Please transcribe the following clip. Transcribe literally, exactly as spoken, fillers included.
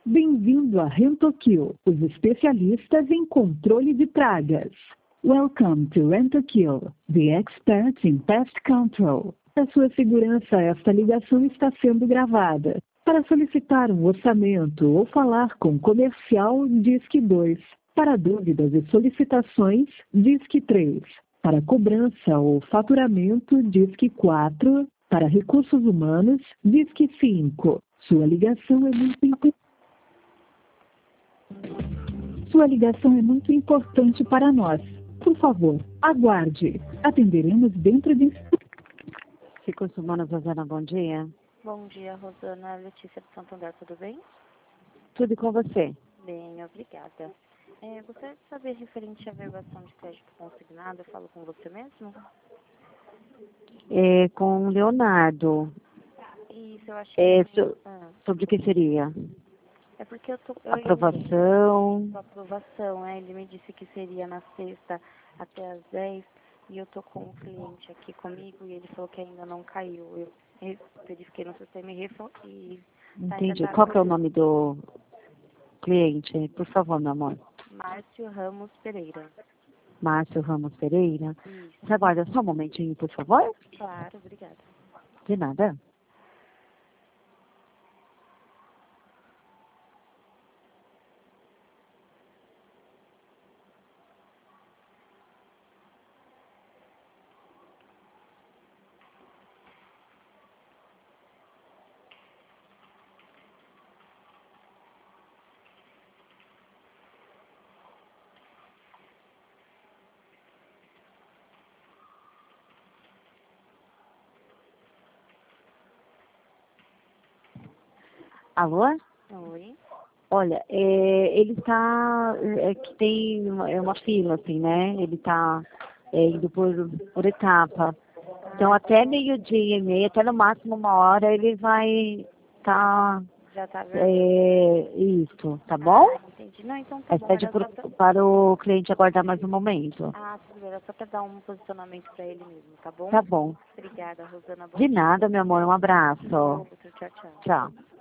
Bem-vindo a Rentokil, os especialistas em controle de pragas. Welcome to Rentokil, the experts in pest control. Para sua segurança, esta ligação está sendo gravada. Para solicitar um orçamento ou falar com o comercial, disque dois. Para dúvidas e solicitações, disque três. Para cobrança ou faturamento, disque quatro. Para recursos humanos, disque cinco. Sua ligação é muito importante. Sua ligação é muito importante para nós. Por favor, aguarde. Atenderemos dentro de... Recursos Humanos, Rosana, bom dia. Bom dia, Rosana. Letícia de Santander, tudo bem? Tudo com você? Bem, obrigada. É, gostaria de saber referente à verbação de crédito consignado, eu falo com você mesmo? É, com o Leonardo. Isso, eu acho que... É, so, ah, sobre o que seria? é porque eu tô... Eu Aprovação. A aprovação, né? Ele me disse que seria na sexta até às dez e eu tô com um cliente aqui comigo e ele falou que ainda não caiu. Eu verifiquei no sistema e... refo- e tá, Entendi. ainda tá Qual que é o nome do cliente? Por favor, meu amor. Márcio Ramos Pereira. Márcio Ramos Pereira. Isso. Você aguarda só um momentinho, por favor? Claro, obrigada. De nada. Alô? Oi. Olha, é, ele está, é que tem uma, é uma fila, assim, né? Ele está é, indo por, por etapa. Então, até meio-dia e meia, até no máximo uma hora, ele vai estar, Já tá vendo? é, isso, tá bom? Ah, entendi. Não, então tá Mas bom. pede Era por, só pra... para o cliente aguardar mais um momento. Ah, tudo bem. Era só pra dar um posicionamento pra ele mesmo, tá bom? Tá bom. Obrigada, Rosana. Bom De dia. nada, meu amor, um abraço. Outro. Tchau, tchau. Tchau.